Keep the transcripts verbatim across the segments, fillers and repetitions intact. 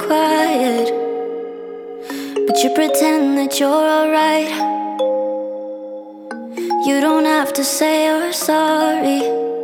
quiet, but you pretend that you're alright. You don't have to say you're sorry,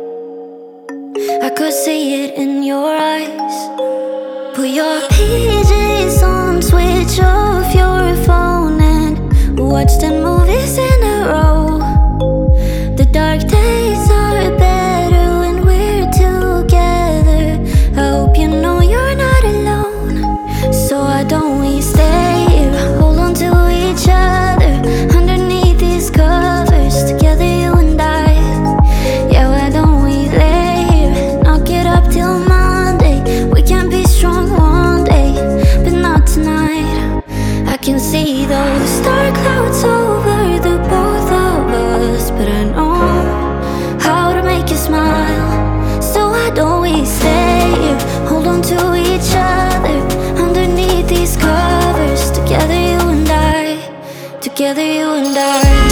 I could see it in your eyes. Put your P Js on, switch off your phone, and watch ten movies in a row. The dark days are better when we're together. I hope you know you're not alone. So why don't we stay here, hold on to each other underneath these covers, together you and I. Yeah, why don't we lay here, knock it up till Monday. We can be strong one day, but not tonight. I can see those dark clouds over the both of us, but I know how to make you smile. So why don't we stay here, hold on to each other underneath these covers, together you and I, together you and I.